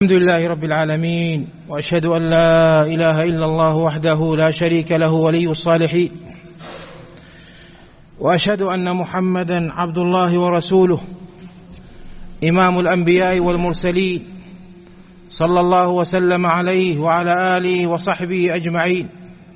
الحمد لله رب العالمين، وأشهد أن لا إله إلا الله وحده لا شريك له ولي الصالحين، وأشهد أن محمدا عبد الله ورسوله إمام الأنبياء والمرسلين، صلى الله وسلم عليه وعلى آله وصحبه أجمعين،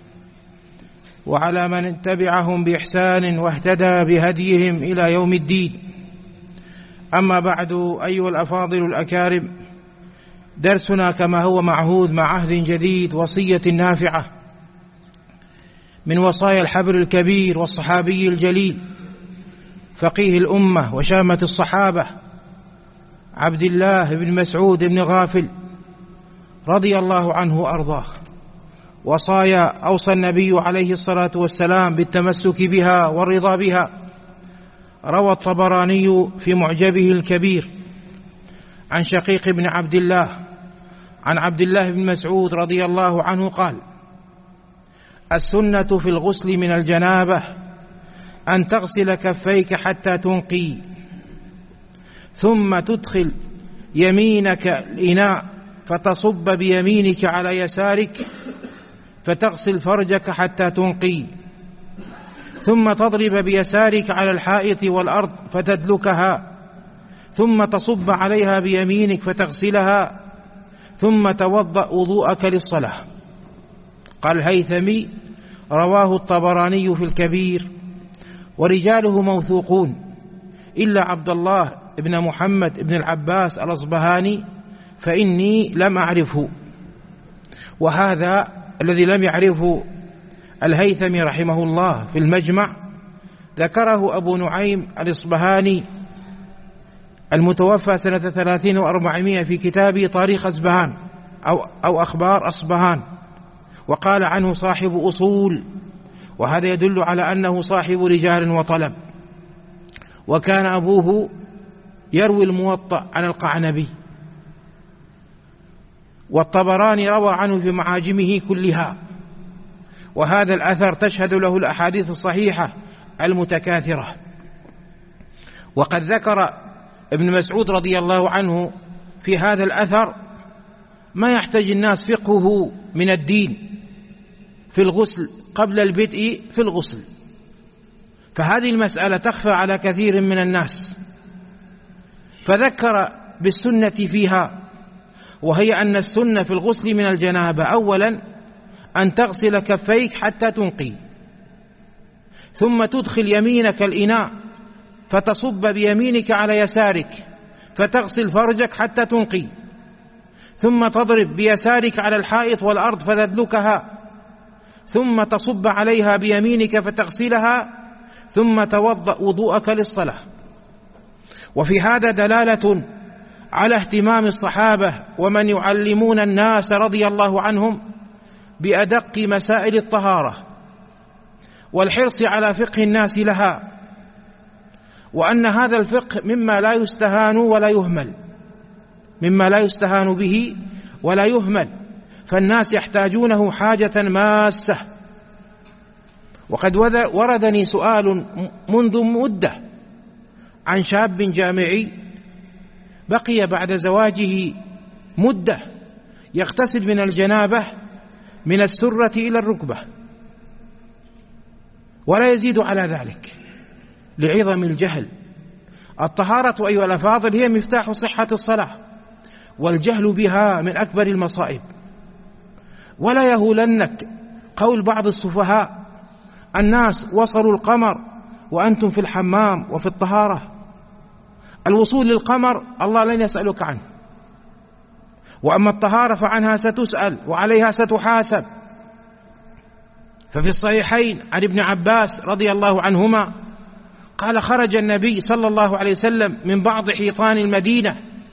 وعلى من تبعهم بإحسان واهتدى بهديهم إلى يوم الدين. أما بعد، أيها الأفاضل الأكارم، درسنا كما هو معهود مع عهد جديد، وصية نافعة من وصايا الحبر الكبير والصحابي الجليل فقيه الأمة وشامة الصحابة عبد الله بن مسعود بن غافل رضي الله عنه وأرضاه. وصايا أوصى النبي عليه الصلاة والسلام بالتمسك بها والرضا بها. روى الطبراني في معجبه الكبير عن شقيق بن عبد الله عن عبد الله بن مسعود رضي الله عنه قال: السنة في الغسل من الجنابة أن تغسل كفيك حتى تنقي، ثم تدخل يمينك الإناء فتصب بيمينك على يسارك فتغسل فرجك حتى تنقي، ثم تضرب بيسارك على الحائط والأرض فتدلكها، ثم تصب عليها بيمينك فتغسلها، ثم توضأ وضوءك للصلاة. قال الهيثمي: رواه الطبراني في الكبير، ورجاله موثوقون إلا عبد الله بن محمد بن العباس الأصبهاني فإني لم أعرفه. وهذا الذي لم يعرفه الهيثمي رحمه الله في المجمع ذكره أبو نعيم الإصبهاني المتوفى سنة 30 و400 في كتابه تاريخ أصبهان أو أخبار أصبهان، وقال عنه صاحب أصول، وهذا يدل على أنه صاحب رجال وطلب. وكان أبوه يروي الموطأ عن القعنبي، والطبراني روى عنه في معاجمه كلها، وهذا الأثر تشهد له الأحاديث الصحيحة المتكاثرة. وقد ذكر ابن مسعود رضي الله عنه في هذا الأثر ما يحتاج الناس فقهه من الدين في الغسل قبل البدء في الغسل، فهذه المسألة تخفى على كثير من الناس، فذكر بالسنة فيها، وهي أن السنة في الغسل من الجنابة أولا أن تغسل كفيك حتى تنقي، ثم تدخل يمينك الإناء فتصب بيمينك على يسارك فتغسل فرجك حتى تنقي، ثم تضرب بيسارك على الحائط والأرض فتدلكها، ثم تصب عليها بيمينك فتغسلها، ثم توضأ وضوءك للصلاة. وفي هذا دلالة على اهتمام الصحابة ومن يعلمون الناس رضي الله عنهم بأدق مسائل الطهارة، والحرص على فقه الناس لها، وأن هذا الفقه مما لا يستهان ولا يهمل، مما لا يستهان به ولا يهمل، فالناس يحتاجونه حاجة ماسة. وقد وردني سؤال منذ مدة عن شاب جامعي بقي بعد زواجه مدة يغتسل من الجنابة من السرة إلى الركبة ولا يزيد على ذلك لعظم الجهل. الطهارة أيها الأفاضل هي مفتاح صحة الصلاة، والجهل بها من أكبر المصائب. ولا يهولنك قول بعض السفهاء: الناس وصلوا القمر وأنتم في الحمام وفي الطهارة. الوصول للقمر الله لن يسألك عنه، وأما الطهارة فعنها ستسأل وعليها ستحاسب. ففي الصحيحين عن ابن عباس رضي الله عنهما قال: خرج النبي صلى الله عليه وسلم من بعض حيطان المدينة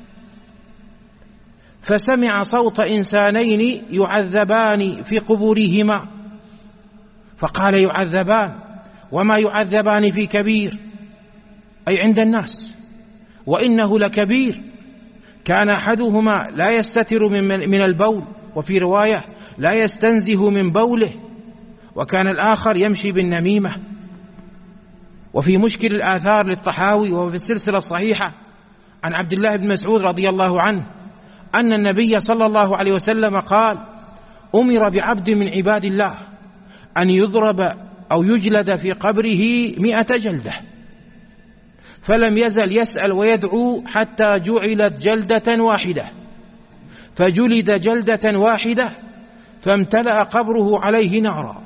فسمع صوت إنسانين يعذبان في قبورهما، فقال: يعذبان؟ وما يعذبان في كبير، أي عند الناس، وإنه لكبير. كان أحدهما لا يستتر من البول، وفي رواية لا يستنزه من بوله، وكان الآخر يمشي بالنميمة. وفي مشكل الآثار للطحاوي وفي السلسلة الصحيحة عن عبد الله بن مسعود رضي الله عنه أن النبي صلى الله عليه وسلم قال: أمر بعبد من عباد الله أن يضرب أو يجلد في قبره 100 جلدة، فلم يزل يسأل ويدعو حتى جعلت جلدة واحدة، فجلد جلدة واحدة فامتلأ قبره عليه نارا،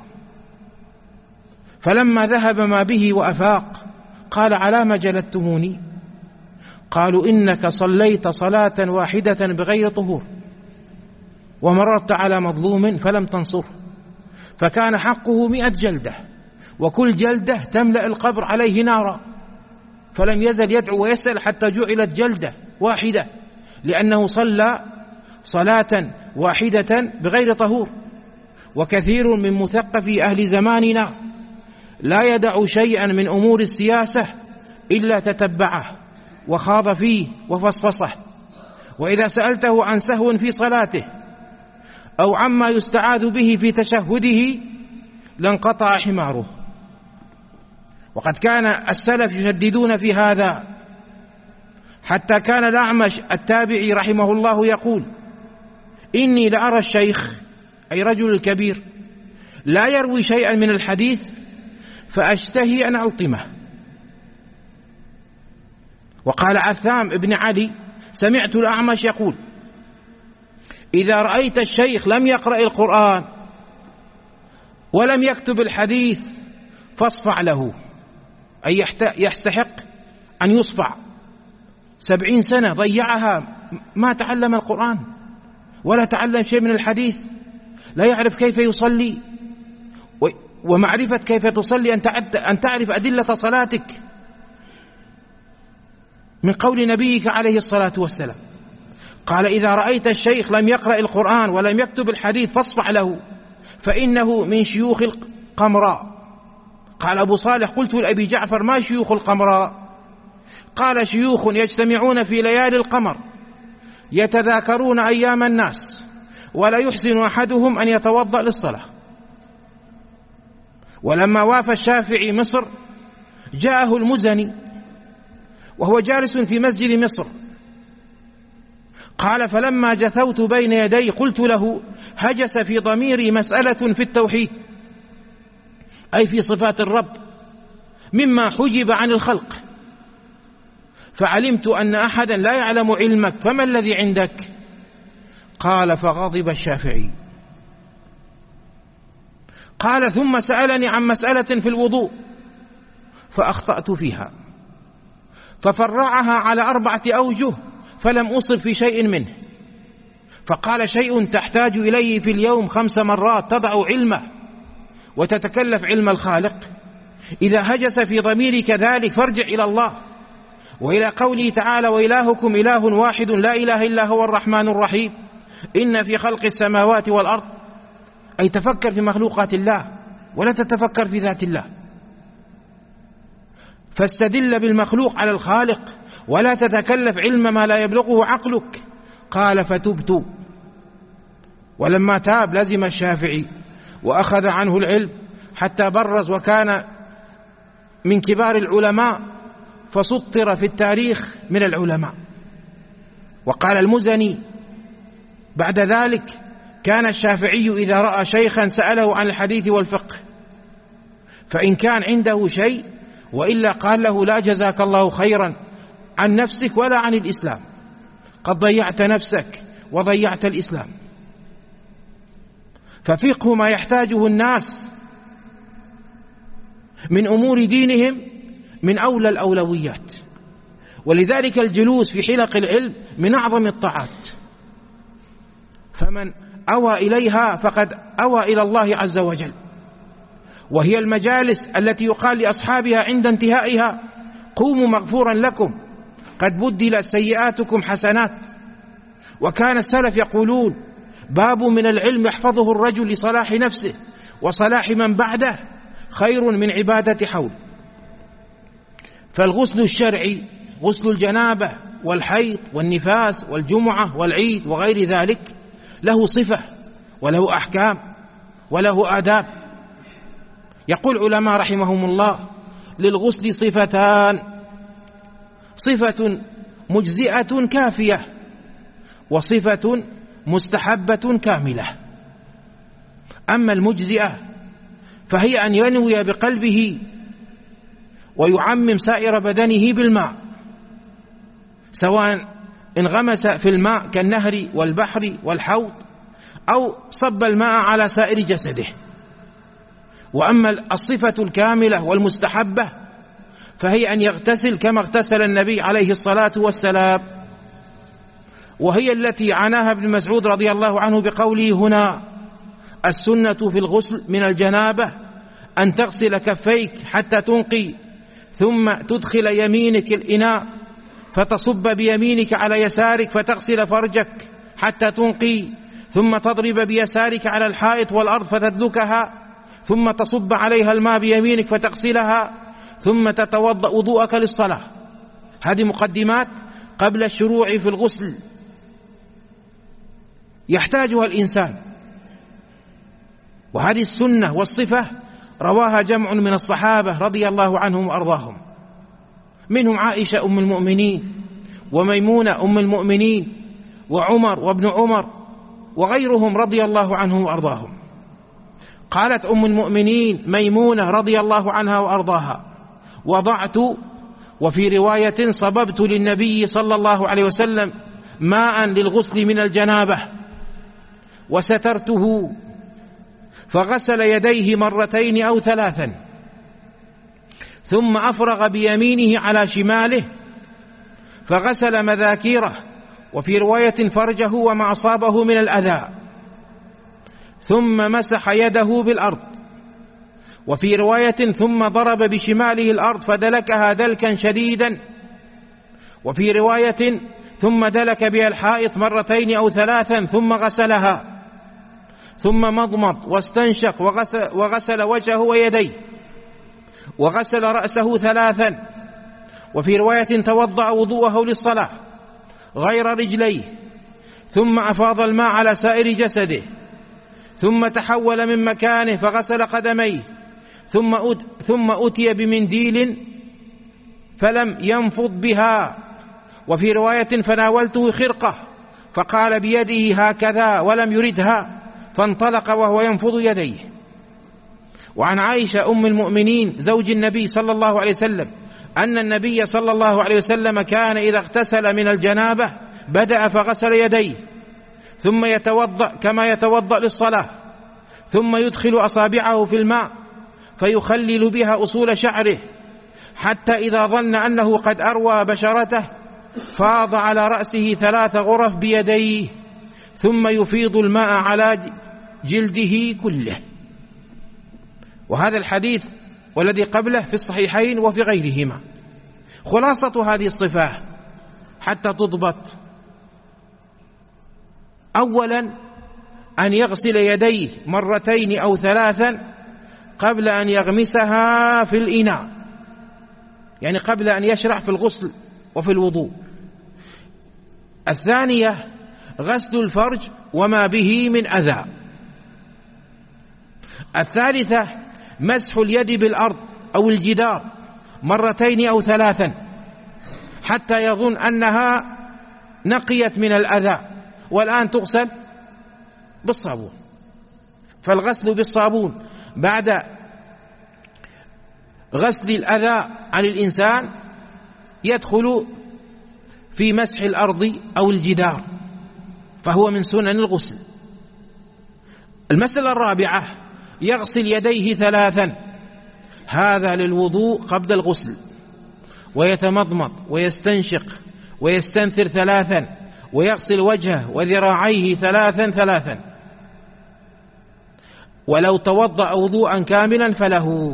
فلما ذهب ما به وأفاق قال: على ما جلدتموني؟ قالوا: إنك صليت صلاة واحدة بغير طهور، ومررت على مظلوم فلم تنصره، فكان حقه 100 جلدة، وكل جلدة تملأ القبر عليه نارا، فلم يزل يدعو ويسأل حتى جعلت جلدة واحدة، لأنه صلى صلاة واحدة بغير طهور. وكثير من مثقفي أهل زماننا لا يدع شيئا من أمور السياسة إلا تتبعه وخاض فيه وفصفصه، وإذا سألته عن سهو في صلاته أو عما يستعاذ به في تشهده لانقطع حماره. وقد كان السلف يشددون في هذا، حتى كان الأعمش التابعي رحمه الله يقول: إني لأرى الشيخ، أي رجل الكبير، لا يروي شيئا من الحديث فأشتهي أن ألطمه. وقال عثام بن علي: سمعت الأعمش يقول: إذا رأيت الشيخ لم يقرأ القرآن ولم يكتب الحديث فاصفع له، أي يستحق أن يصفع. 70 سنة ضيعها، ما تعلم القرآن ولا تعلم شيء من الحديث، لا يعرف كيف يصلي، ومعرفة كيف تصلي أن تعرف أدلة صلاتك من قول نبيك عليه الصلاة والسلام. قال: إذا رأيت الشيخ لم يقرأ القرآن ولم يكتب الحديث فاصفع له، فإنه من شيوخ القمراء. قال أبو صالح: قلت لأبي جعفر: ما شيوخ القمراء؟ قال: شيوخ يجتمعون في ليالي القمر يتذاكرون أيام الناس، ولا يحسن أحدهم أن يتوضأ للصلاة. ولما وافى الشافعي مصر جاءه المزني وهو جالس في مسجد مصر، قال: فلما جثوت بين يدي قلت له: هجس في ضميري مسألة في التوحيد، أي في صفات الرب، مما حجب عن الخلق، فعلمت أن أحدا لا يعلم علمك، فما الذي عندك؟ قال: فغضب الشافعي. قال: ثم سألني عن مسألة في الوضوء فأخطأت فيها، ففرعها على 4 أوجه فلم أصب في شيء منه، فقال: شيء تحتاج إليه في اليوم 5 مرات تضع علمه وتتكلف علم الخالق، إذا هجس في ضميرك ذلك فارجع إلى الله، وإلى قوله تعالى: وإلهكم إله واحد لا إله إلا هو الرحمن الرحيم، إن في خلق السماوات والأرض، أي تفكر في مخلوقات الله ولا تتفكر في ذات الله، فاستدل بالمخلوق على الخالق ولا تتكلف علم ما لا يبلغه عقلك. قال: فتبت. ولما تاب لزم الشافعي وأخذ عنه العلم حتى برز، وكان من كبار العلماء، فسطر في التاريخ من العلماء. وقال المزني بعد ذلك: كان الشافعي إذا رأى شيخا سأله عن الحديث والفقه، فإن كان عنده شيء وإلا قال له: لا جزاك الله خيرا عن نفسك ولا عن الإسلام، قد ضيعت نفسك وضيعت الإسلام. ففقه ما يحتاجه الناس من أمور دينهم من أولى الأولويات، ولذلك الجلوس في حلق العلم من أعظم الطاعات، فمن أوى إليها فقد أوى إلى الله عز وجل. وهي المجالس التي يقال لأصحابها عند انتهائها: قوموا مغفورا لكم قد بدلت سيئاتكم حسنات. وكان السلف يقولون: باب من العلم يحفظه الرجل لصلاح نفسه وصلاح من بعده خير من عبادة حول. فالغسل الشرعي غسل الجنابة والحيض والنفاس والجمعة والعيد وغير ذلك له صفة وله أحكام وله آداب. يقول علماء رحمهم الله: للغسل صفتان: صفة مجزئة كافية، وصفة مستحبة كاملة. أما المجزئة فهي أن ينوي بقلبه ويعمم سائر بدنه بالماء، سواء انغمس في الماء كالنهر والبحر والحوض أو صب الماء على سائر جسده. وأما الصفة الكاملة والمستحبة فهي أن يغتسل كما اغتسل النبي عليه الصلاة والسلام، وهي التي عناها ابن مسعود رضي الله عنه بقوله هنا: السنة في الغسل من الجنابة أن تغسل كفيك حتى تنقي، ثم تدخل يمينك الإناء فتصب بيمينك على يسارك فتغسل فرجك حتى تنقي، ثم تضرب بيسارك على الحائط والأرض فتدلكها، ثم تصب عليها الماء بيمينك فتغسلها، ثم تتوضأ وضوءك للصلاة. هذه مقدمات قبل الشروع في الغسل يحتاجها الإنسان. وهذه السنة والصفة رواها جمع من الصحابة رضي الله عنهم وأرضاهم، منهم عائشة أم المؤمنين، وميمونة أم المؤمنين، وعمر وابن عمر وغيرهم رضي الله عنهم وأرضاهم. قالت أم المؤمنين ميمونة رضي الله عنها وأرضاها: وضعت، وفي رواية صببت للنبي صلى الله عليه وسلم ماء للغسل من الجنابة وسترته، فغسل يديه مرتين أو ثلاثا، ثم أفرغ بيمينه على شماله فغسل مذاكيره، وفي رواية فرجه وما أصابه من الأذى، ثم مسح يده بالأرض، وفي رواية ثم ضرب بشماله الأرض فدلكها دلكا شديدا، وفي رواية ثم دلك بها الحائط مرتين أو ثلاثا ثم غسلها، ثم مضمض واستنشق وغسل وجهه ويديه، وغسل رأسه ثلاثا، وفي رواية توضأ وضوءه للصلاة غير رجليه، ثم أفاض الماء على سائر جسده، ثم تحول من مكانه فغسل قدميه، ثم أتي بمنديل فلم ينفض بها، وفي رواية فناولته خرقة فقال بيده هكذا ولم يردها، فانطلق وهو ينفض يديه. وعن عائشة أم المؤمنين زوج النبي صلى الله عليه وسلم أن النبي صلى الله عليه وسلم كان إذا اغتسل من الجنابة بدأ فغسل يديه، ثم يتوضأ كما يتوضأ للصلاة، ثم يدخل أصابعه في الماء فيخلل بها أصول شعره، حتى إذا ظن أنه قد أروى بشرته فاض على رأسه 3 غرف بيديه، ثم يفيض الماء على جلده كله. وهذا الحديث والذي قبله في الصحيحين وفي غيرهما. خلاصة هذه الصفة حتى تضبط: أولا أن يغسل يديه مرتين أو 3 قبل أن يغمسها في الإناء، يعني قبل أن يشرع في الغسل وفي الوضوء. الثانية غسل الفرج وما به من أذى. الثالثة مسح اليد بالأرض أو الجدار مرتين أو 3 حتى يظن أنها نقيت من الأذى، والآن تغسل بالصابون. فالغسل بالصابون بعد غسل الأذى عن الإنسان يدخل في مسح الأرض أو الجدار، فهو من سنن الغسل. المسألة الرابعة يغسل يديه 3، هذا للوضوء قبل الغسل، ويتمضمض ويستنشق ويستنثر 3، ويغسل وجهه وذراعيه 3 ولو توضأ وضوءا كاملا فله،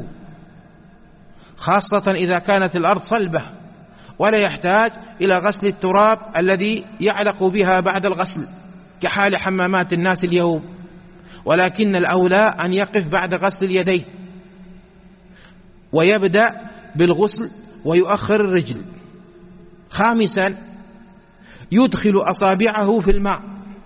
خاصة إذا كانت الأرض صلبة ولا يحتاج إلى غسل التراب الذي يعلق بها بعد الغسل كحال حمامات الناس اليوم، ولكن الأولى أن يقف بعد غسل اليدين ويبدأ بالغسل ويؤخر الرجل. خامسا يدخل أصابعه في الماء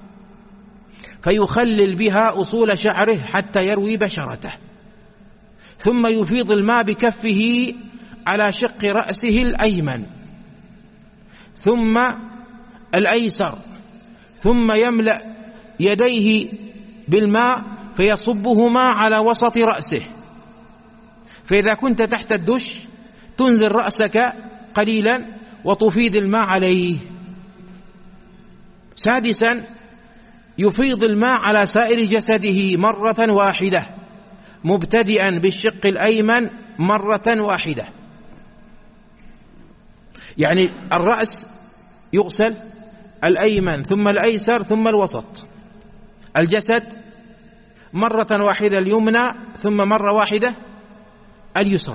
فيخلل بها أصول شعره حتى يروي بشرته، ثم يفيض الماء بكفه على شق رأسه الأيمن ثم الأيسر، ثم يملأ يديه بالماء فيصبهما على وسط رأسه، فإذا كنت تحت الدش تنزل رأسك قليلا وتفيض الماء عليه. سادسا يفيض الماء على سائر جسده مرة واحدة، مبتدئا بالشق الأيمن مرة واحدة، يعني الرأس يغسل الأيمن ثم الأيسر ثم الوسط، الجسد مرة واحدة اليمنى ثم مرة واحدة اليسرى.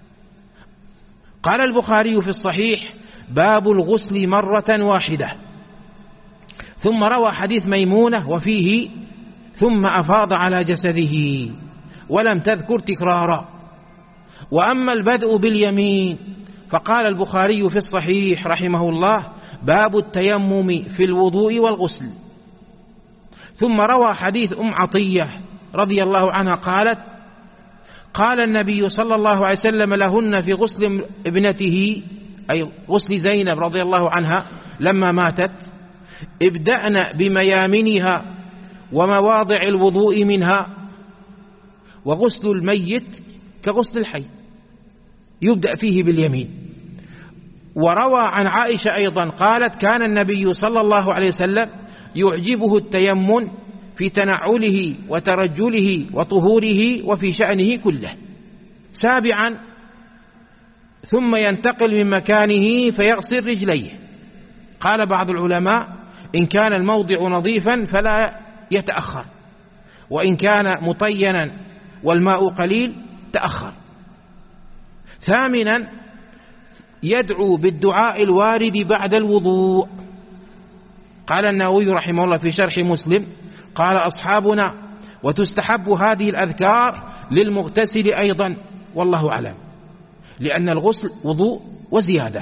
قال البخاري في الصحيح: باب الغسل مرة واحدة. ثم روى حديث ميمونة وفيه: ثم أفاض على جسده، ولم تذكر تكرارا. وأما البدء باليمين فقال البخاري في الصحيح رحمه الله: باب التيمم في الوضوء والغسل. ثم روى حديث عطية رضي الله عنها قالت: قال النبي صلى الله عليه وسلم لهن في غسل ابنته، أي غسل زينب رضي الله عنها لما ماتت: ابدأن بميامنها ومواضع الوضوء منها، وغسل الميت كغسل الحي يبدأ فيه باليمين. وروى عن عائشة أيضا قالت: كان النبي صلى الله عليه وسلم يعجبه التيمم في تنعله وترجله وطهوره وفي شأنه كله. سابعا ثم ينتقل من مكانه فيغسل رجليه. قال بعض العلماء: إن كان الموضع نظيفا فلا يتأخر، وإن كان مطينا والماء قليل تأخر. ثامنا يدعو بالدعاء الوارد بعد الوضوء. قال النووي رحمه الله في شرح مسلم: قال أصحابنا: وتستحب هذه الأذكار للمغتسل أيضا، والله أعلم، لأن الغسل وضوء وزيادة،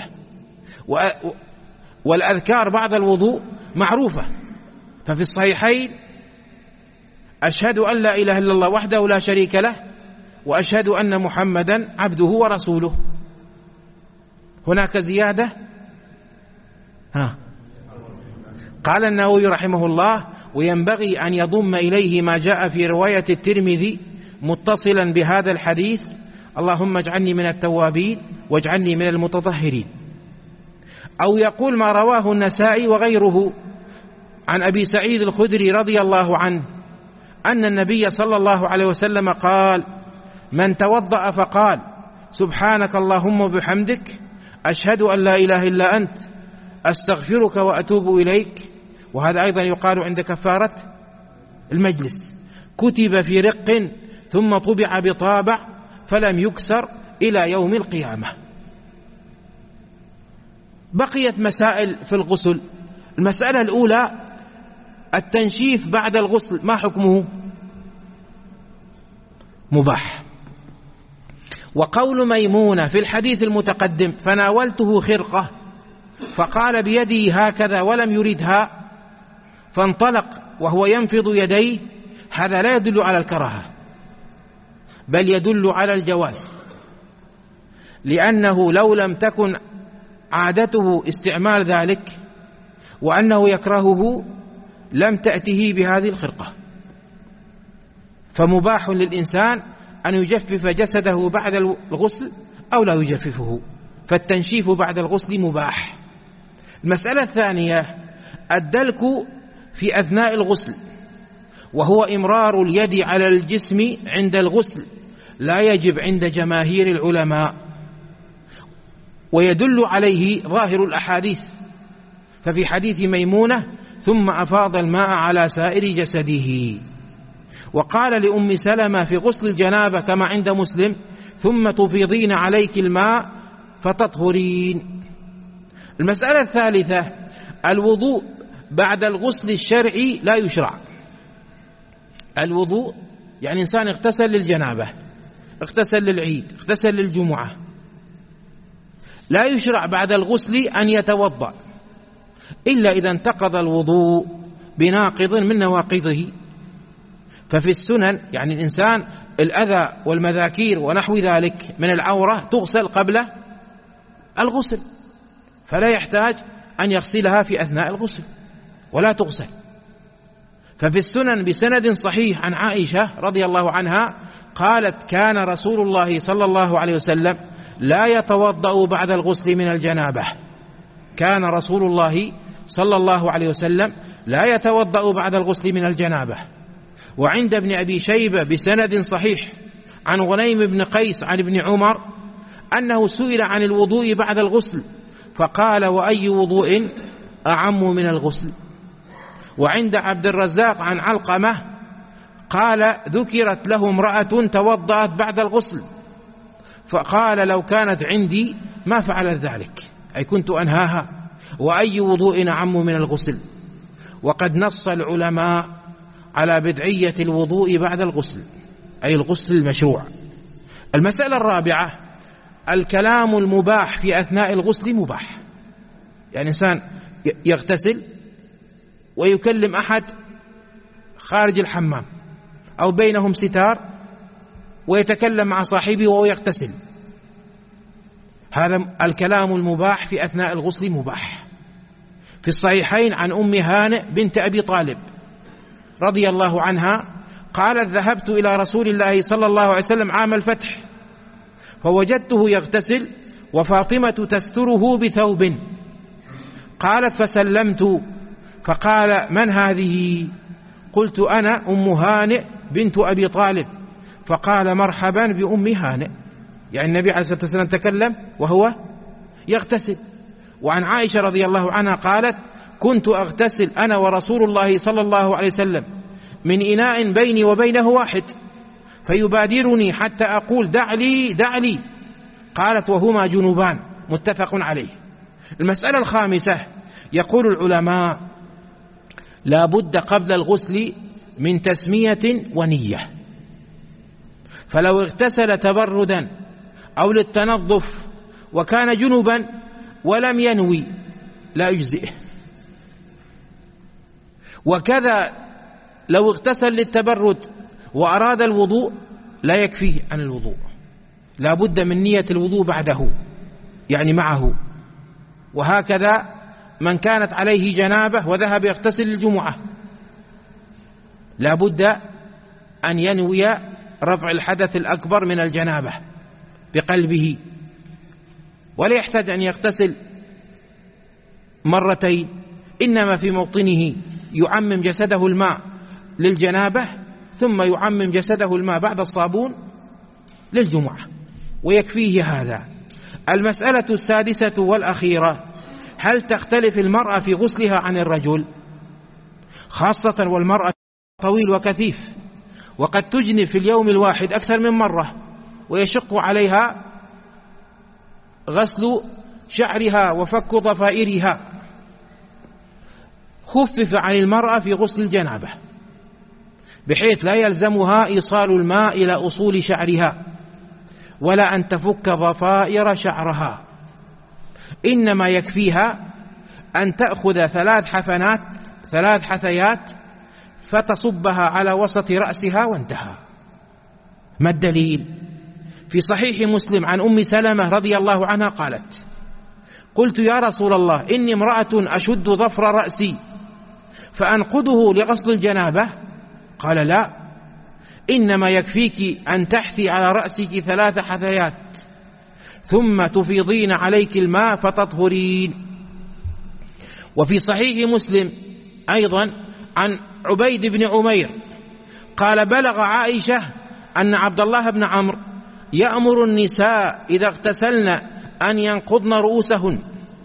والأذكار بعد الوضوء معروفة. ففي الصحيحين: أشهد أن لا إله إلا الله وحده لا شريك له، وأشهد أن محمدا عبده ورسوله. هناك زيادة؟ قال النووي رحمه الله: وينبغي أن يضم إليه ما جاء في رواية الترمذي متصلا بهذا الحديث: اللهم اجعلني من التوابين واجعلني من المتطهرين. أو يقول ما رواه النسائي وغيره عن أبي سعيد الخدري رضي الله عنه أن النبي صلى الله عليه وسلم قال: من توضأ فقال: سبحانك اللهم وبحمدك، أشهد أن لا إله إلا أنت، أستغفرك وأتوب إليك، وهذا أيضا يقال عند كفارة المجلس، كتب في رق ثم طبع بطابع فلم يكسر إلى يوم القيامة. بقيت مسائل في الغسل. المسألة الأولى: التنشيف بعد الغسل ما حكمه؟ مباح. وقول ميمونة في الحديث المتقدم: فناولته خرقة فقال بيدي هكذا ولم يردها فانطلق وهو ينفض يديه، هذا لا يدل على الكراهة، بل يدل على الجواز، لأنه لو لم تكن عادته استعمال ذلك وأنه يكرهه لم تأته بهذه الخرقة. فمباح للإنسان أن يجفف جسده بعد الغسل أو لا يجففه، فالتنشيف بعد الغسل مباح. المسألة الثانية: الدلك في أثناء الغسل، وهو إمرار اليد على الجسم عند الغسل، لا يجب عند جماهير العلماء، ويدل عليه ظاهر الأحاديث. ففي حديث ميمونة: ثم أفاض الماء على سائر جسده. وقال لأم سلمة في غسل الجنابة كما عند مسلم: ثم تفيضين عليك الماء فتطهرين. المسألة الثالثة: الوضوء بعد الغسل الشرعي لا يشرع. الوضوء يعني إنسان اغتسل للجنابة، اغتسل للعيد، اغتسل للجمعة، لا يشرع بعد الغسل أن يتوضأ إلا إذا انتقض الوضوء بناقض من نواقضه. ففي السنن يعني الإنسان الأذى والمذاكير ونحو ذلك من العورة تغسل قبل الغسل، فلا يحتاج أن يغسلها في أثناء الغسل. ولا تغسل. ففي السنن بسند صحيح عن عائشة رضي الله عنها قالت: كان رسول الله صلى الله عليه وسلم لا يتوضأ بعد الغسل من الجنابة. كان رسول الله صلى الله عليه وسلم لا يتوضأ بعد الغسل من الجنابة. وعند ابن أبي شيبة بسند صحيح عن غنيم بن قيس عن ابن عمر أنه سئل عن الوضوء بعد الغسل فقال: وأي وضوء أعم من الغسل؟ وعند عبد الرزاق عن علقمة قال: ذكرت له امرأة توضأت بعد الغسل فقال: لو كانت عندي ما فعلت ذلك، أي كنت أنهاها. وأي وضوء أعم من الغسل؟ وقد نص العلماء على بدعية الوضوء بعد الغسل، أي الغسل المشروع. المسألة الرابعة: الكلام المباح في أثناء الغسل مباح. يعني إنسان يغتسل ويكلم أحد خارج الحمام أو بينهم ستار ويتكلم مع صاحبه وهو يغتسل، هذا الكلام المباح في أثناء الغسل مباح. في الصحيحين عن أم هانئ بنت أبي طالب رضي الله عنها قالت: ذهبت إلى رسول الله صلى الله عليه وسلم عام الفتح فوجدته يغتسل وفاطمة تستره بثوب. قالت: فسلمت فقال: من هذه؟ قلت: أنا أم هانئ بنت أبي طالب. فقال: مرحبا بأم هانئ. يعني النبي عليه الصلاة والسلام تكلم وهو يغتسل. وعن عائشة رضي الله عنها قالت: كنت أغتسل أنا ورسول الله صلى الله عليه وسلم من إناء بيني وبينه واحد فيبادرني حتى أقول: دع لي دع لي. قالت: وهما جنوبان. متفق عليه. المسألة الخامسة: يقول العلماء: لا بد قبل الغسل من تسمية ونية. فلو اغتسل تبردا أو للتنظف وكان جنبا ولم ينوي لا يجزئه. وكذا لو اغتسل للتبرد وأراد الوضوء لا يكفيه عن الوضوء، لا بد من نية الوضوء بعده، يعني معه. وهكذا من كانت عليه جنابة وذهب يغتسل للجمعة لا بد أن ينوي رفع الحدث الأكبر من الجنابة بقلبه، ولا يحتاج أن يغتسل مرتين، إنما في موطنه يعمم جسده الماء للجنابة ثم يعمم جسده الماء بعد الصابون للجمعة ويكفيه هذا. المسألة السادسة والأخيرة: هل تختلف المرأة في غسلها عن الرجل؟ خاصة والمرأة طويل وكثيف وقد تجنب في اليوم الواحد أكثر من مرة ويشق عليها غسل شعرها وفك ضفائرها. خفف عن المرأة في غسل الجنابة بحيث لا يلزمها إيصال الماء إلى أصول شعرها ولا أن تفك ضفائر شعرها، إنما يكفيها أن تأخذ 3 حثيات فتصبها على وسط رأسها وانتهى. ما الدليل؟ في صحيح مسلم عن أم سلمة رضي الله عنها قالت: قلت: يا رسول الله، إني امرأة أشد ظفر رأسي فأنقضه لغسل الجنابة؟ قال: لا، إنما يكفيك أن تحثي على رأسك 3 حثيات ثم تفيضين عليك الماء فتطهرين. وفي صحيح مسلم أيضا عن عبيد بن عمير قال: بلغ عائشة أن عبد الله بن عمرو يأمر النساء إذا اغتسلن أن ينقضن رؤوسهن،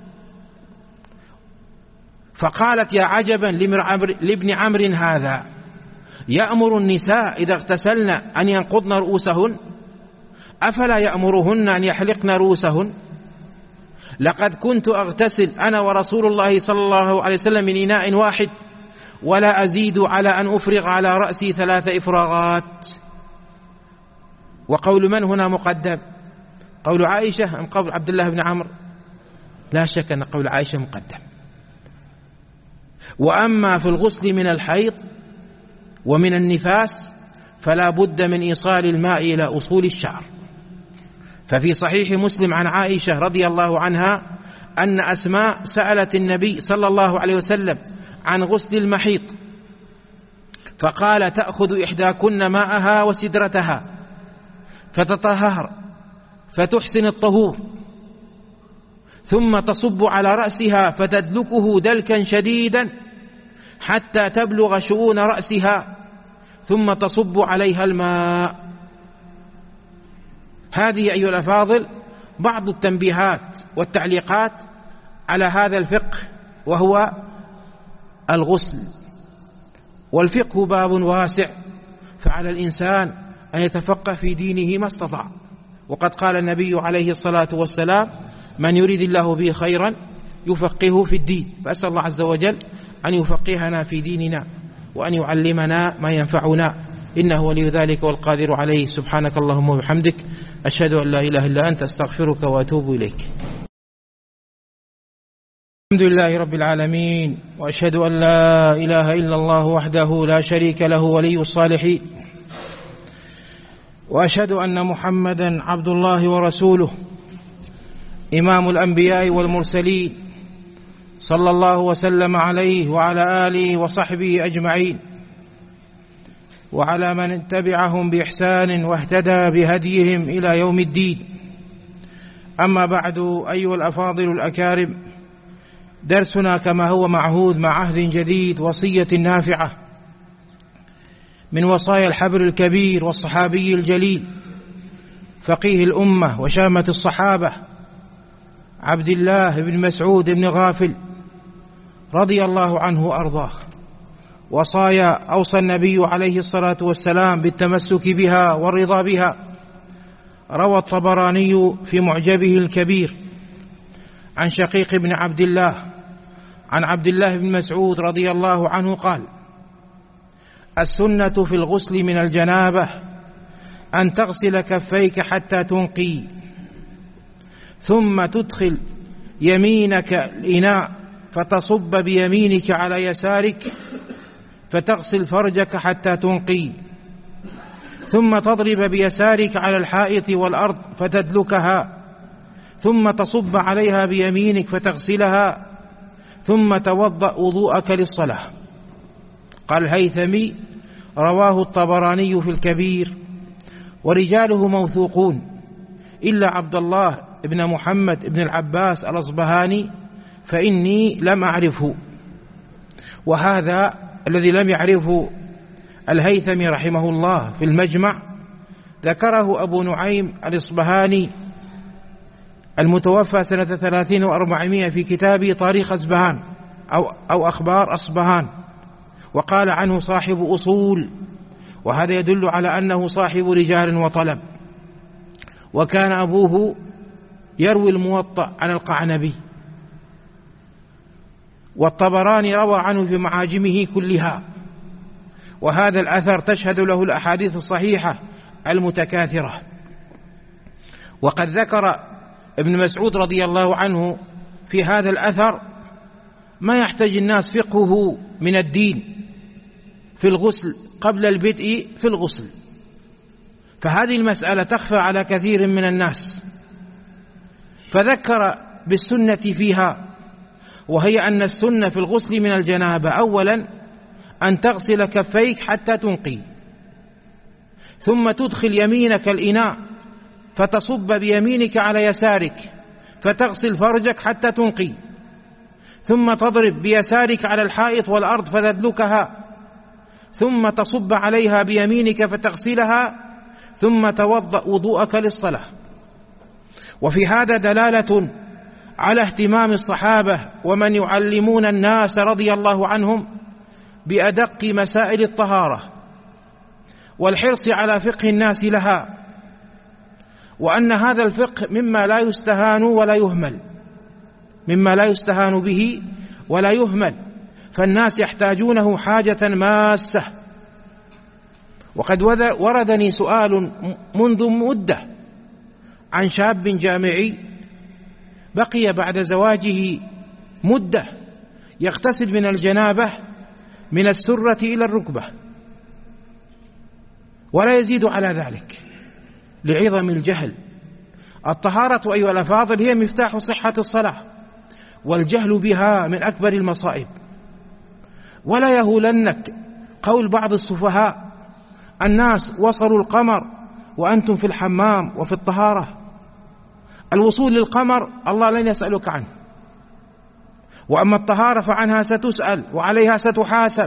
فقالت: يا عجبا لابن عمرو هذا، يأمر النساء إذا اغتسلن أن ينقضن رؤوسهن، أفلا يأمرهن أن يحلقن رؤوسهن؟ لقد كنت أغتسل أنا ورسول الله صلى الله عليه وسلم من إناء واحد ولا أزيد على أن أفرغ على رأسي 3 إفراغات. وقول من هنا مقدم؟ قول عائشة أم قول عبد الله بن عمرو؟ لا شك أن قول عائشة مقدم. وأما في الغسل من الحيض ومن النفاس فلا بد من إيصال الماء إلى أصول الشعر. ففي صحيح مسلم عن عائشة رضي الله عنها أن أسماء سألت النبي صلى الله عليه وسلم عن غسل المحيط، فقال: تأخذ إحداكن ماءها وسدرتها فتطهر فتحسن الطهور، ثم تصب على رأسها فتدلكه دلكا شديدا حتى تبلغ شؤون رأسها، ثم تصب عليها الماء. هذه أيها الأفاضل بعض التنبيهات والتعليقات على هذا الفقه، وهو الغسل. والفقه باب واسع، فعلى الإنسان أن يتفقه في دينه ما استطاع. وقد قال النبي عليه الصلاة والسلام: من يريد الله به خيرا يفقهه في الدين. فأسأل الله عز وجل أن يفقهنا في ديننا وأن يعلمنا ما ينفعنا، إنه ولي ذلك والقادر عليه. سبحانك اللهم وبحمدك، أشهد أن لا إله إلا أنت، أستغفرك وأتوب إليك. الحمد لله رب العالمين، وأشهد أن لا إله إلا الله وحده لا شريك له ولي الصالحين، وأشهد أن محمدا عبد الله ورسوله إمام الأنبياء والمرسلين، صلى الله وسلم عليه وعلى آله وصحبه أجمعين، وعلى من تبعهم بإحسان واهتدى بهديهم إلى يوم الدين. أما بعد، أيها الأفاضل الأكارم، درسنا كما هو معهود مع عهد جديد، وصية نافعة من وصايا الحبر الكبير والصحابي الجليل فقيه الأمة وشامة الصحابة عبد الله بن مسعود بن غافل رضي الله عنه وأرضاه. وصايا أوصى النبي عليه الصلاة والسلام بالتمسك بها والرضا بها. روى الطبراني في معجبه الكبير عن شقيق بن عبد الله عن عبد الله بن مسعود رضي الله عنه قال: السنة في الغسل من الجنابة أن تغسل كفيك حتى تنقي، ثم تدخل يمينك الإناء فتصب بيمينك على يسارك فتغسل فرجك حتى تنقي، ثم تضرب بيسارك على الحائط والأرض فتدلكها، ثم تصب عليها بيمينك فتغسلها، ثم توضأ وضوءك للصلاة. قال الهيثمي: رواه الطبراني في الكبير، ورجاله موثوقون إلا عبد الله بن محمد بن العباس الأصبهاني فإني لم أعرفه. وهذا الذي لم يعرفه الهيثمي رحمه الله في المجمع ذكره أبو نعيم الإصبهاني المتوفى سنة 30 و400 في كتابه تاريخ أصبهان أو أخبار أصبهان، وقال عنه صاحب أصول، وهذا يدل على أنه صاحب رجال وطلب. وكان أبوه يروي الموطأ عن القعنبي، والطبراني روى عنه في معاجمه كلها. وهذا الأثر تشهد له الأحاديث الصحيحة المتكاثرة. وقد ذكر ابن مسعود رضي الله عنه في هذا الأثر ما يحتاج الناس فقهه من الدين في الغسل قبل البدء في الغسل، فهذه المسألة تخفى على كثير من الناس، فذكر بالسنة فيها، وهي أن السنة في الغسل من الجنابة أولا أن تغسل كفيك حتى تنقي، ثم تدخل يمينك الإناء فتصب بيمينك على يسارك فتغسل فرجك حتى تنقي، ثم تضرب بيسارك على الحائط والأرض فتدلكها، ثم تصب عليها بيمينك فتغسلها، ثم توضأ وضوءك للصلاة. وفي هذا دلالة على اهتمام الصحابة ومن يعلمون الناس رضي الله عنهم بأدق مسائل الطهارة، والحرص على فقه الناس لها، وأن هذا الفقه مما لا يستهان ولا يهمل، مما لا يستهان به ولا يهمل، فالناس يحتاجونه حاجة ماسة. وقد وردني سؤال منذ مدة عن شاب جامعي بقي بعد زواجه مدة يغتسل من الجنابة من السرة إلى الركبة ولا يزيد على ذلك لعظم الجهل. الطهارة أيها الأفاضل هي مفتاح صحة الصلاة، والجهل بها من أكبر المصائب. ولا يهولنك قول بعض السفهاء: الناس وصلوا القمر وأنتم في الحمام وفي الطهارة. الوصول للقمر الله لن يسألك عنه، وأما الطهارة فعنها ستسأل وعليها ستحاسب.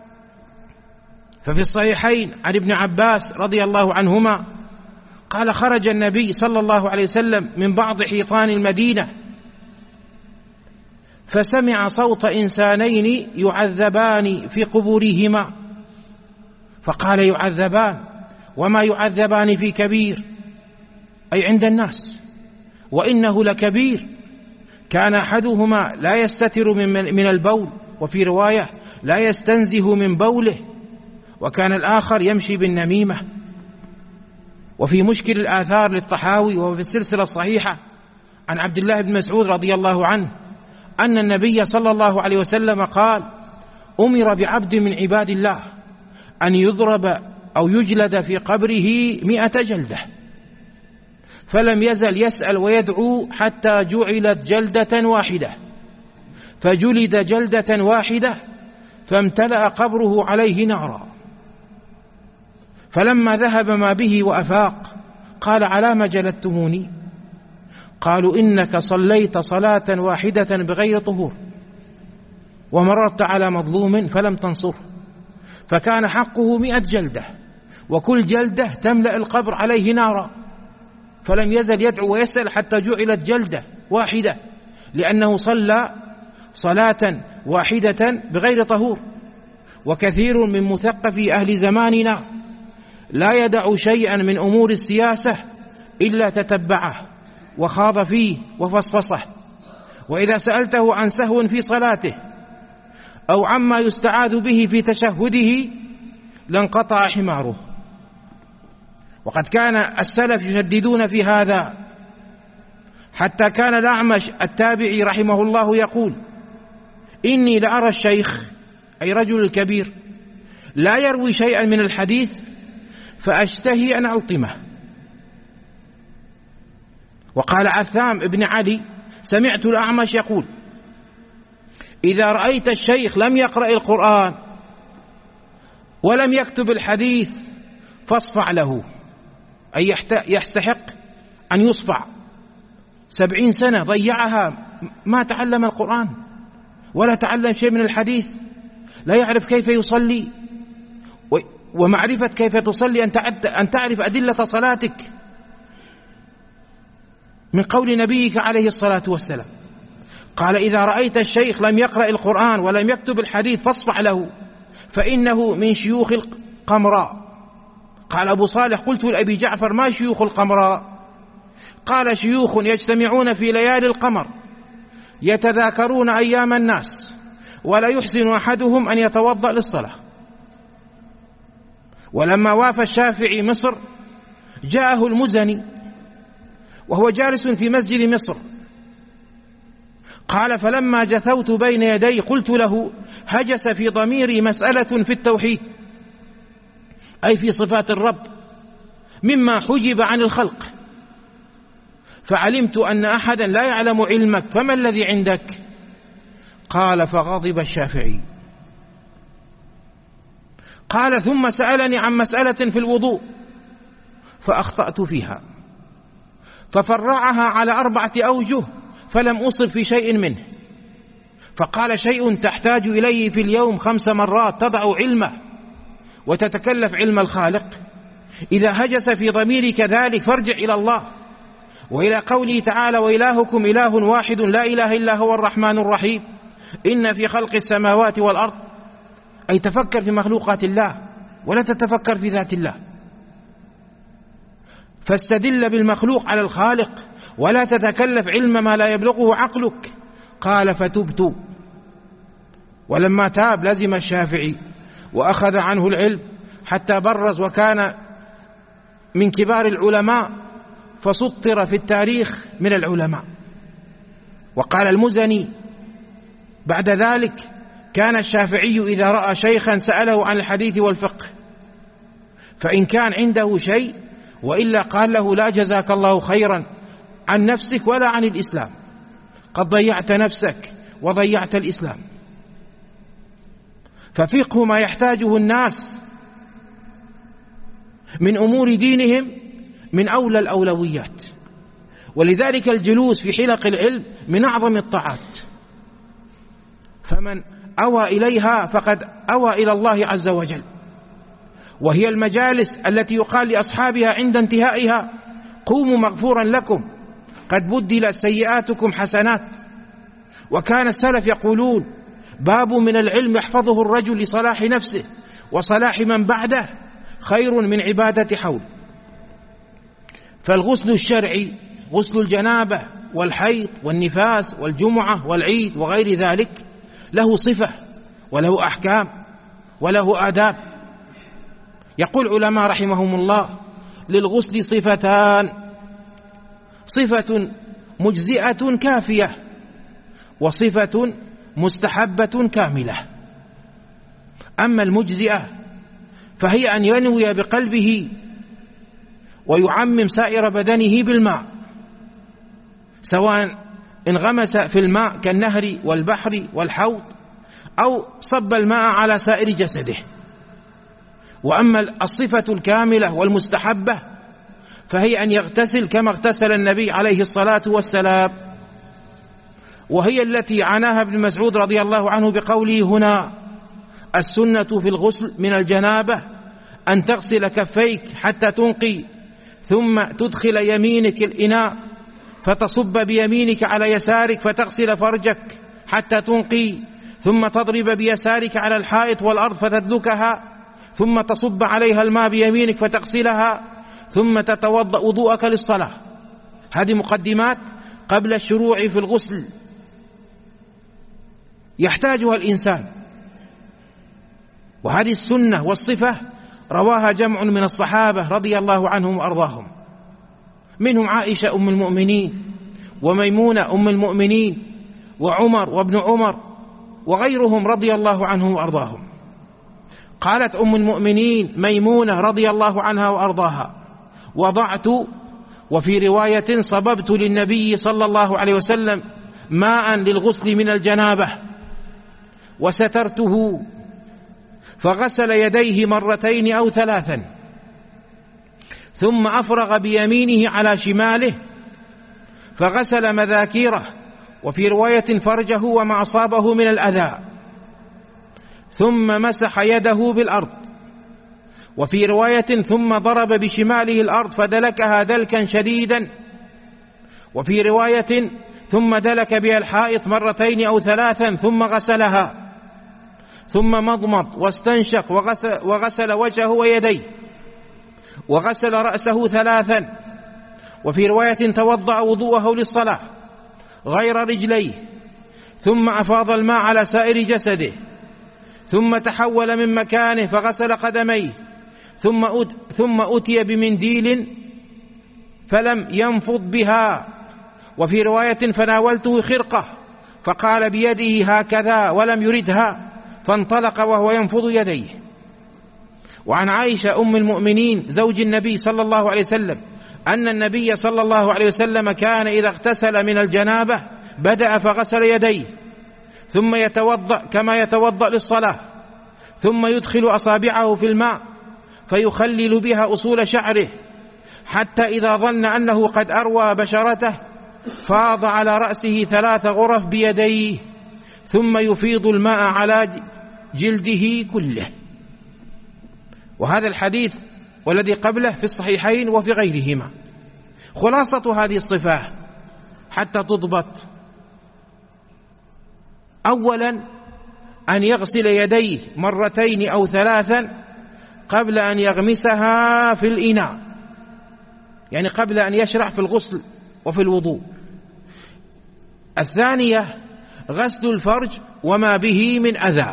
ففي الصحيحين عن ابن عباس رضي الله عنهما قال: خرج النبي صلى الله عليه وسلم من بعض حيطان المدينة فسمع صوت إنسانين يعذبان في قبورهما، فقال: يعذبان وما يعذبان في كبير، أي عند الناس، وإنه لكبير. كان أحدهما لا يستتر من البول، وفي رواية لا يستنزه من بوله، وكان الآخر يمشي بالنميمة. وفي مشكل الآثار للطحاوي وفي السلسلة الصحيحة عن عبد الله بن مسعود رضي الله عنه أن النبي صلى الله عليه وسلم قال: أمر بعبد من عباد الله أن يضرب أو يجلد في قبره 100 جلدة، فلم يزل يسأل ويدعو حتى جعلت جلدة واحدة، فجلد جلدة واحدة فامتلأ قبره عليه نارا. فلما ذهب ما به وأفاق قال: على ما جلدتموني؟ قالوا: إنك صليت صلاة واحدة بغير طهور، ومررت على مظلوم فلم تنصره، فكان حقه 100 جلدة، وكل جلدة تملأ القبر عليه نارا. فلم يزل يدعو ويسأل حتى جعلت جلدة واحدة، لأنه صلى صلاة واحدة بغير طهور. وكثير من مثقفي أهل زماننا لا يدع شيئا من أمور السياسة إلا تتبعه وخاض فيه وفصفصه، وإذا سألته عن سهو في صلاته أو عما يستعاذ به في تشهده لانقطع حماره. وقد كان السلف يشددون في هذا، حتى كان الأعمش التابعي رحمه الله يقول: إني لأرى الشيخ، أي رجل الكبير، لا يروي شيئا من الحديث فأشتهي أن ألطمه. وقال عثام ابن علي: سمعت الأعمش يقول: إذا رأيت الشيخ لم يقرأ القرآن ولم يكتب الحديث فاصفع له، أي يستحق أن يصفع. 70 سنة ضيعها ما تعلم القرآن ولا تعلم شيء من الحديث، لا يعرف كيف يصلي، ومعرفة كيف تصلي أن تعرف أدلة صلاتك من قول نبيك عليه الصلاة والسلام. قال: إذا رأيت الشيخ لم يقرأ القرآن ولم يكتب الحديث فاصفع له، فإنه من شيوخ القمراء. قال أبو صالح: قلت لأبي جعفر: ما شيوخ القمراء؟ قال: شيوخ يجتمعون في ليالي القمر يتذاكرون أيام الناس، ولا يحسن أحدهم أن يتوضأ للصلاة. ولما وافى الشافعي مصر جاءه المزني وهو جالس في مسجد مصر، قال: فلما جثوت بين يدي قلت له: هجس في ضميري مسألة في التوحيد، أي في صفات الرب، مما حجب عن الخلق، فعلمت أن أحدا لا يعلم علمك، فما الذي عندك؟ قال: فغضب الشافعي. قال: ثم سألني عن مسألة في الوضوء فأخطأت فيها، ففرعها على 4 أوجه فلم أصب في شيء منه، فقال: شيء تحتاج إليه في اليوم 5 مرات تضع علمه وتتكلف علم الخالق، إذا هجس في ضميرك ذلك فارجع إلى الله وإلى قوله تعالى: وإلهكم إله واحد لا إله إلا هو الرحمن الرحيم، إن في خلق السماوات والأرض، أي تفكر في مخلوقات الله ولا تتفكر في ذات الله، فاستدل بالمخلوق على الخالق ولا تتكلف علم ما لا يبلغه عقلك. قال: فتبت. ولما تاب لزم الشافعي وأخذ عنه العلم حتى برز وكان من كبار العلماء، فسطر في التاريخ من العلماء. وقال المزني بعد ذلك: كان الشافعي إذا رأى شيخا سأله عن الحديث والفقه، فإن كان عنده شيء وإلا قال له: لا جزاك الله خيرا عن نفسك ولا عن الإسلام، قد ضيعت نفسك وضيعت الإسلام. ففقه ما يحتاجه الناس من أمور دينهم من أولى الأولويات، ولذلك الجلوس في حلق العلم من أعظم الطاعات، فمن أوى إليها فقد أوى إلى الله عز وجل، وهي المجالس التي يقال لأصحابها عند انتهائها: قوموا مغفورا لكم قد بدلت سيئاتكم حسنات. وكان السلف يقولون: باب من العلم يحفظه الرجل لصلاح نفسه وصلاح من بعده خير من عبادة حول. فالغسل الشرعي غسل الجنابة والحيض والنفاس والجمعة والعيد وغير ذلك له صفة وله أحكام وله آداب. يقول علماء رحمهم الله: للغسل صفتان: صفة مجزئة كافية، وصفة مستحبة كاملة. أما المجزئة فهي أن ينوي بقلبه ويعمم سائر بدنه بالماء، سواء انغمس في الماء كالنهر والبحر والحوض أو صب الماء على سائر جسده. وأما الصفة الكاملة والمستحبة فهي أن يغتسل كما اغتسل النبي عليه الصلاة والسلام، وهي التي عناها ابن مسعود رضي الله عنه بقوله هنا: السنة في الغسل من الجنابة أن تغسل كفيك حتى تنقي، ثم تدخل يمينك الإناء فتصب بيمينك على يسارك فتغسل فرجك حتى تنقي، ثم تضرب بيسارك على الحائط والأرض فتدلكها، ثم تصب عليها الماء بيمينك فتغسلها، ثم تتوضأ وضوءك للصلاة. هذه مقدمات قبل الشروع في الغسل يحتاجها الإنسان، وهذه السنة والصفة رواها جمع من الصحابة رضي الله عنهم وأرضاهم، منهم عائشة أم المؤمنين، وميمونة أم المؤمنين، وعمر وابن عمر وغيرهم رضي الله عنهم وأرضاهم. قالت أم المؤمنين ميمونة رضي الله عنها وأرضاها: وضعت، وفي رواية صببت للنبي صلى الله عليه وسلم ماء للغسل من الجنابة وسترته، فغسل يديه مرتين أو ثلاثا، ثم أفرغ بيمينه على شماله فغسل مذاكيره، وفي رواية فرجه وما أصابه من الأذى، ثم مسح يده بالأرض، وفي رواية ثم ضرب بشماله الأرض فدلكها دلكا شديدا، وفي رواية ثم دلك بها الحائط مرتين أو ثلاثا ثم غسلها، ثم مضمض واستنشق وغسل وجهه ويديه، وغسل رأسه ثلاثا، وفي رواية توضأ وضوءه للصلاة غير رجليه، ثم أفاض الماء على سائر جسده، ثم تحول من مكانه فغسل قدميه، ثم أتي بمنديل فلم ينفض بها، وفي رواية فناولته خرقة فقال بيده هكذا ولم يردها، فانطلق وهو ينفض يديه. وعن عائشة أم المؤمنين زوج النبي صلى الله عليه وسلم أن النبي صلى الله عليه وسلم كان إذا اغتسل من الجنابة بدأ فغسل يديه، ثم يتوضأ كما يتوضأ للصلاة، ثم يدخل أصابعه في الماء فيخلل بها أصول شعره، حتى إذا ظن أنه قد أروى بشرته فاض على رأسه 3 غرف بيديه، ثم يفيض الماء على جلده كله. وهذا الحديث والذي قبله في الصحيحين وفي غيرهما. خلاصة هذه الصفة حتى تضبط: أولا أن يغسل يديه مرتين أو 3 قبل أن يغمسها في الإناء، يعني قبل أن يشرع في الغسل وفي الوضوء. الثانية غسل الفرج وما به من أذى.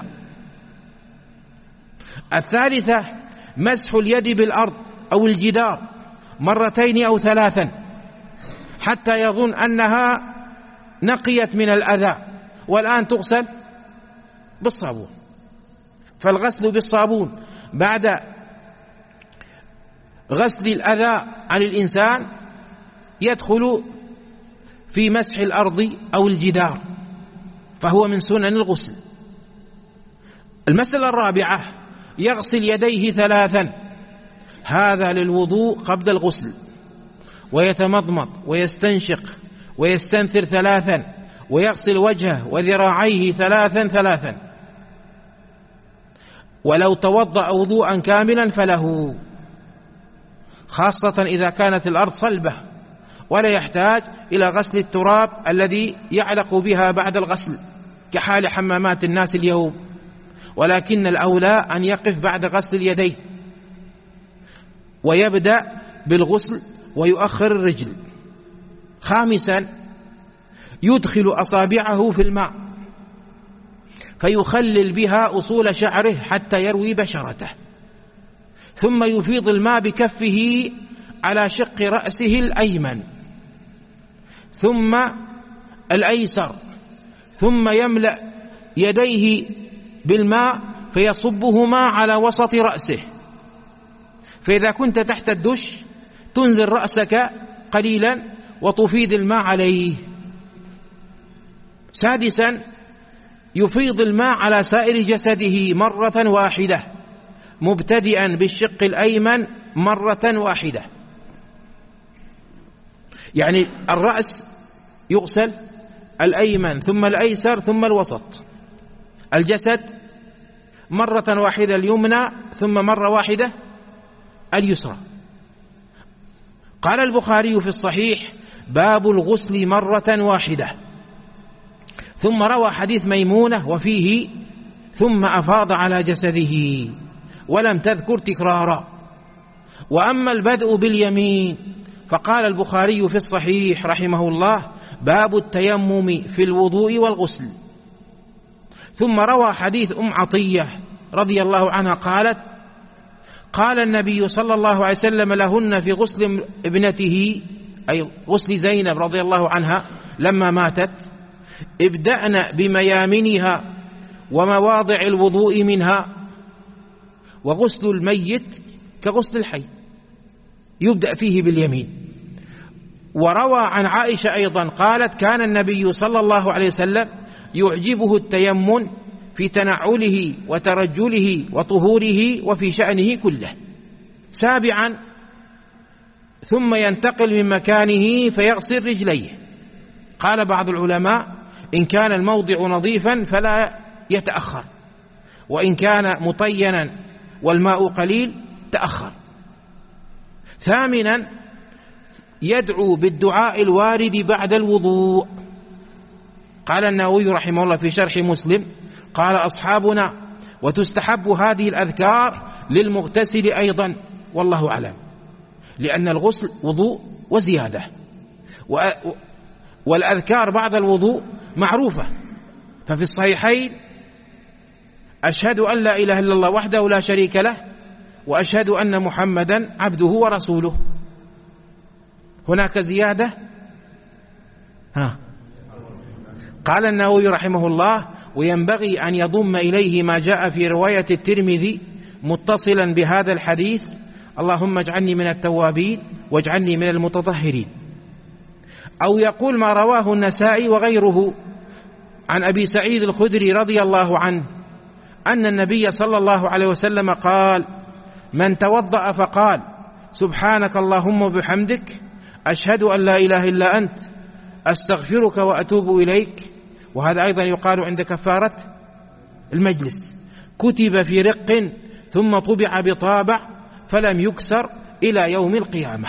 الثالثة مسح اليد بالأرض أو الجدار مرتين أو 3 حتى يظن أنها نقيت من الأذى، والآن تغسل بالصابون. فالغسل بالصابون بعد غسل الأذى عن الإنسان يدخل في مسح الأرض أو الجدار، فهو من سنن الغسل. المسألة الرابعة: يغسل يديه 3، هذا للوضوء قبل الغسل، ويتمضمض ويستنشق ويستنثر 3، ويغسل وجهه وذراعيه 3 ولو توضأ وضوءا كاملا فله، خاصة إذا كانت الأرض صلبة ولا يحتاج إلى غسل التراب الذي يعلق بها بعد الغسل كحال حمامات الناس اليوم، ولكن الأولى أن يقف بعد غسل اليدين ويبدأ بالغسل ويؤخر الرجل. خامسا: يدخل أصابعه في الماء فيخلل بها أصول شعره حتى يروي بشرته، ثم يفيض الماء بكفه على شق رأسه الأيمن ثم الأيسر، ثم يملأ يديه بالماء فيصبهما على وسط رأسه. فإذا كنت تحت الدش تنزل رأسك قليلا وتفيض الماء عليه. سادسا: يفيض الماء على سائر جسده مرة واحدة، مبتدئا بالشق الأيمن مرة واحدة. يعني الرأس يغسل الأيمن ثم الأيسر ثم الوسط، الجسد مرة واحدة اليمنى ثم مرة واحدة اليسرى. قال البخاري في الصحيح: باب الغسل مرة واحدة. ثم روى حديث ميمونة وفيه: ثم أفاض على جسده، ولم تذكر تكرارا. وأما البدء باليمين فقال البخاري في الصحيح رحمه الله: باب التيمم في الوضوء والغسل. ثم روى حديث عطية رضي الله عنها قالت: قال النبي صلى الله عليه وسلم لهن في غسل ابنته، أي غسل زينب رضي الله عنها لما ماتت: ابدأن بميامنها ومواضع الوضوء منها، وغسل الميت كغسل الحي يبدأ فيه باليمين. وروى عن عائشة أيضا قالت: كان النبي صلى الله عليه وسلم يعجبه التيمم في تنعله وترجله وطهوره وفي شأنه كله. سابعا: ثم ينتقل من مكانه فيغسل رجليه. قال بعض العلماء: إن كان الموضع نظيفا فلا يتأخر، وإن كان مطينا والماء قليل تأخر. ثامنا: يدعو بالدعاء الوارد بعد الوضوء. قال النووي رحمه الله في شرح مسلم: قال أصحابنا: وتستحب هذه الأذكار للمغتسل أيضا، والله أعلم، لأن الغسل وضوء وزيادة، والأذكار بعد الوضوء معروفة. ففي الصحيحين: أشهد أن لا إله إلا الله وحده لا شريك له، وأشهد أن محمدا عبده ورسوله. هناك زيادة؟ قال النووي رحمه الله: وينبغي أن يضم إليه ما جاء في رواية الترمذي متصلا بهذا الحديث: اللهم اجعلني من التوابين واجعلني من المتطهرين. أو يقول ما رواه النسائي وغيره عن أبي سعيد الخدري رضي الله عنه أن النبي صلى الله عليه وسلم قال: من توضأ فقال سبحانك اللهم وبحمدك أشهد أن لا إله إلا أنت أستغفرك وأتوب إليك، وهذا أيضا يقال عند كفارة المجلس، كتب في رق ثم طبع بطابع فلم يكسر إلى يوم القيامة.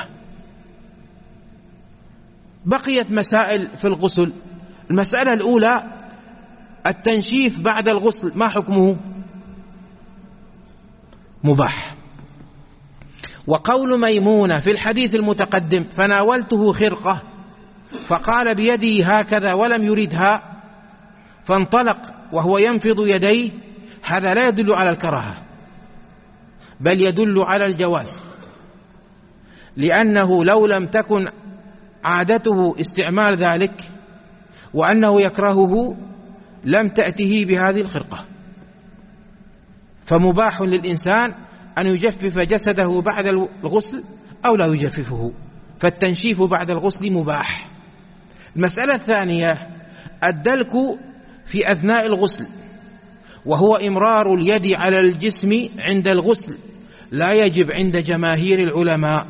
بقيت مسائل في الغسل. المسألة الأولى: التنشيف بعد الغسل ما حكمه؟ مباح. وقول ميمونة في الحديث المتقدم: فناولته خرقة فقال بيدي هكذا ولم يردها فانطلق وهو ينفض يديه، هذا لا يدل على الكراهة، بل يدل على الجواز، لأنه لو لم تكن عادته استعمال ذلك وأنه يكرهه لم تأته بهذه الخرقة. فمباح للإنسان أن يجفف جسده بعد الغسل أو لا يجففه، فالتنشيف بعد الغسل مباح. المسألة الثانية: الدلك في أثناء الغسل، وهو إمرار اليد على الجسم عند الغسل، لا يجب عند جماهير العلماء،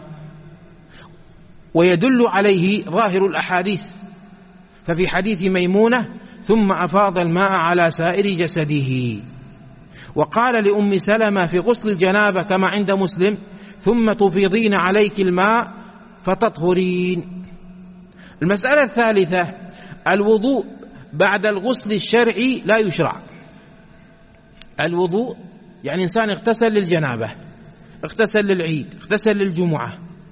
ويدل عليه ظاهر الأحاديث. ففي حديث ميمونة: ثم أفاض الماء على سائر جسده. وقال لأم سلمة في غسل الجنابة كما عند مسلم: ثم تفيضين عليك الماء فتطهرين. المسألة الثالثة: الوضوء بعد الغسل الشرعي لا يشرع. الوضوء يعني إنسان اغتسل للجنابة، اغتسل للعيد، اغتسل للجمعة،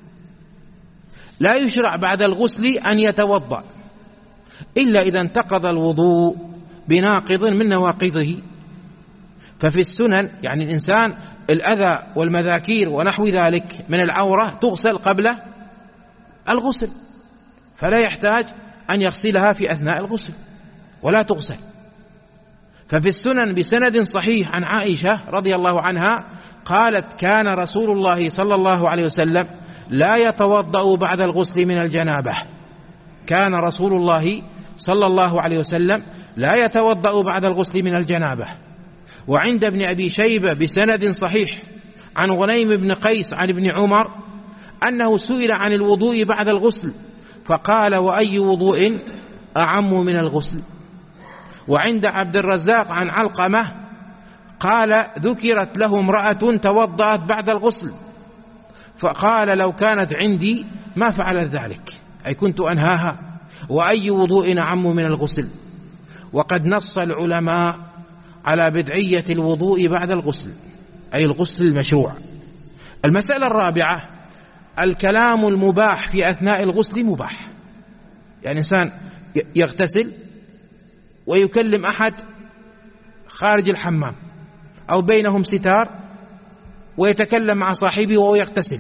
لا يشرع بعد الغسل أن يتوضأ إلا إذا انتقض الوضوء بناقض من نواقضه. ففي السنن يعني الإنسان الأذى والمذاكير ونحو ذلك من العورة تغسل قبل الغسل، فلا يحتاج أن يغسلها في أثناء الغسل ولا تغسل. ففي السنن بسند صحيح عن عائشة رضي الله عنها قالت: كان رسول الله صلى الله عليه وسلم لا يتوضأ بعد الغسل من الجنابة. كان رسول الله صلى الله عليه وسلم لا يتوضأ بعد الغسل من الجنابة. وعند ابن أبي شيبة بسند صحيح عن غنيم بن قيس عن ابن عمر أنه سئل عن الوضوء بعد الغسل فقال: وأي وضوء أعم من الغسل؟ وعند عبد الرزاق عن علقمة قال: ذكرت له امرأة توضأت بعد الغسل فقال: لو كانت عندي ما فعلت ذلك، أي كنت أنهاها. وأي وضوء أعم من الغسل؟ وقد نص العلماء على بدعية الوضوء بعد الغسل، أي الغسل المشروع. المسألة الرابعة: الكلام المباح في أثناء الغسل مباح. يعني إنسان يغتسل ويكلم أحد خارج الحمام أو بينهم ستار ويتكلم مع صاحبه وهو يغتسل،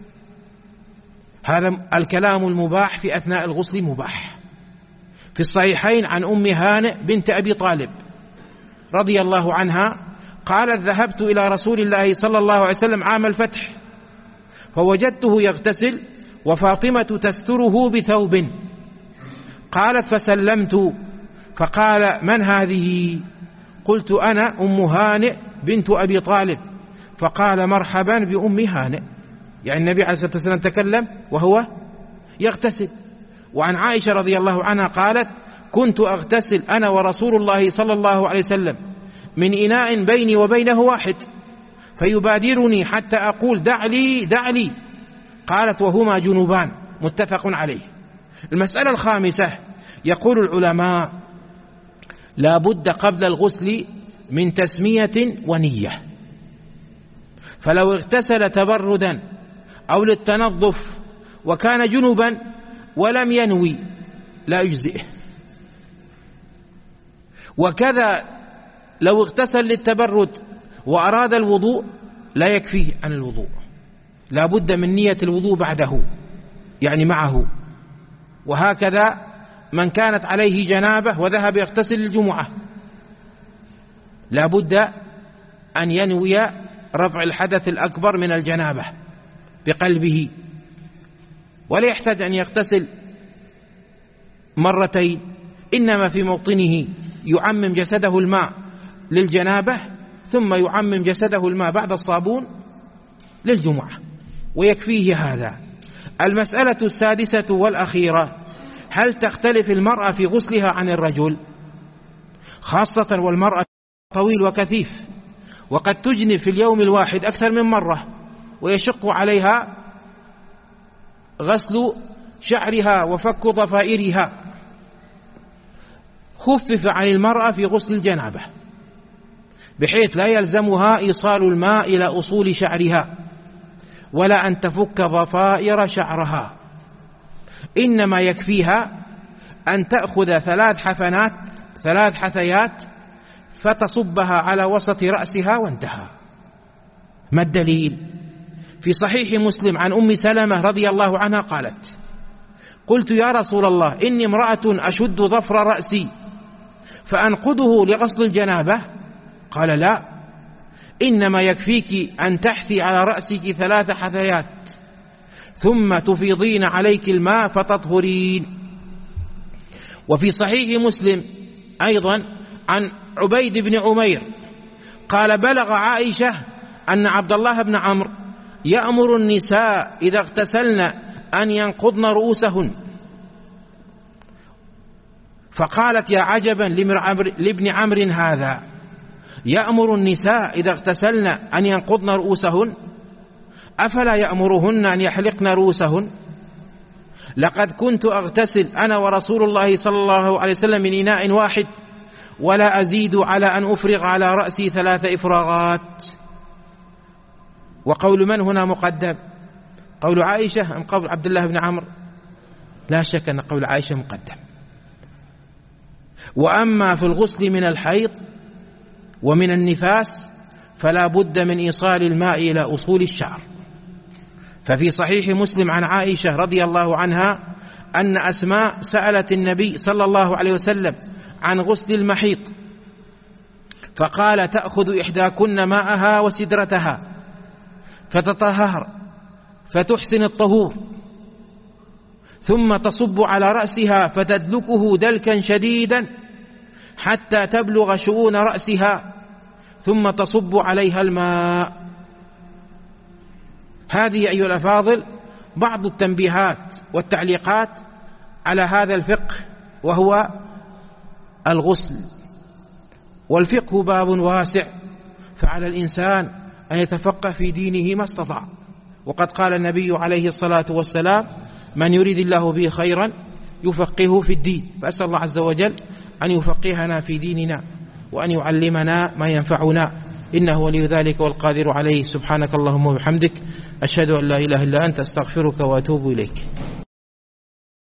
هذا الكلام المباح في أثناء الغسل مباح. في الصحيحين عن أم هانئ بنت أبي طالب رضي الله عنها قالت: ذهبت إلى رسول الله صلى الله عليه وسلم عام الفتح فوجدته يغتسل وفاطمة تستره بثوب. قالت: فسلمت فقال: من هذه؟ قلت: أنا أم هانئ بنت أبي طالب. فقال: مرحبا بأم هانئ. يعني النبي عليه الصلاة والسلام تكلم وهو يغتسل. وعن عائشة رضي الله عنها قالت: كنت أغتسل أنا ورسول الله صلى الله عليه وسلم من إناء بيني وبينه واحد فيبادرني حتى أقول: دع لي دع لي. قالت: وهما جنوبان. متفق عليه. المسألة الخامسة: يقول العلماء: لا بد قبل الغسل من تسمية ونية. فلو اغتسل تبردا أو للتنظف وكان جنبا ولم ينوي لا يجزئه. وكذا لو اغتسل للتبرد وأراد الوضوء لا يكفيه عن الوضوء، لا بد من نية الوضوء بعده يعني معه. وهكذا من كانت عليه جنابة وذهب يغتسل للجمعة لا بد أن ينوي رفع الحدث الأكبر من الجنابة بقلبه، ولا يحتاج أن يغتسل مرتين، إنما في موطنه يعمم جسده الماء للجنابة ثم يعمم جسده الماء بعد الصابون للجمعة ويكفيه هذا. المسألة السادسة والأخيرة: هل تختلف المرأة في غسلها عن الرجل؟ خاصة والمرأة طويل وكثيف وقد تجنب في اليوم الواحد أكثر من مرة ويشق عليها غسل شعرها وفك ضفائرها. خفف عن المرأة في غسل الجنابة بحيث لا يلزمها إيصال الماء إلى أصول شعرها ولا أن تفك ضفائر شعرها، إنما يكفيها أن تأخذ 3 حثيات فتصبها على وسط رأسها وانتهى. ما الدليل؟ في صحيح مسلم عن أم سلمة رضي الله عنها قالت: قلت: يا رسول الله، إني امرأة أشد ظفر رأسي فأنقضه لغسل الجنابة؟ قال: لا، إنما يكفيك أن تحثي على رأسك 3 حثيات ثم تفيضين عليك الماء فتطهرين. وفي صحيح مسلم أيضا عن عبيد بن عمير قال بلغ عائشة أن عبد الله بن عمرو يأمر النساء إذا اغتسلن أن ينقضن رؤوسهن، فقالت يا عجبا لابن عمرو هذا يأمر النساء إذا اغتسلن أن ينقضن رؤوسهن أفلا يأمرهن أن يحلقن رؤوسهن؟ لقد كنت أغتسل أنا ورسول الله صلى الله عليه وسلم من إناء واحد ولا أزيد على أن أفرغ على رأسي 3 إفراغات. وقول من هنا مقدم؟ قول عائشة أم قول عبد الله بن عمرو؟ لا شك أن قول عائشة مقدم. وأما في الغسل من الحيض ومن النفاس فلا بد من إيصال الماء إلى أصول الشعر. ففي صحيح مسلم عن عائشة رضي الله عنها أن أسماء سألت النبي صلى الله عليه وسلم عن غسل المحيض، فقال تأخذ إحداكن ماءها وسدرتها فتطهر فتحسن الطهور، ثم تصب على رأسها فتدلكه دلكا شديدا حتى تبلغ شؤون رأسها ثم تصب عليها الماء. هذه أيها الأفاضل بعض التنبيهات والتعليقات على هذا الفقه وهو الغسل. والفقه باب واسع، فعلى الإنسان أن يتفقه في دينه ما استطاع. وقد قال النبي عليه الصلاة والسلام من يريد الله به خيرا يفقهه في الدين. فأسأل الله عز وجل أن يفقهنا في ديننا وأن يعلمنا ما ينفعنا، إنه ولي ذلك والقادر عليه. سبحانك اللهم وبحمدك، أشهد أن لا إله إلا أنت، أستغفرك وأتوب إليك.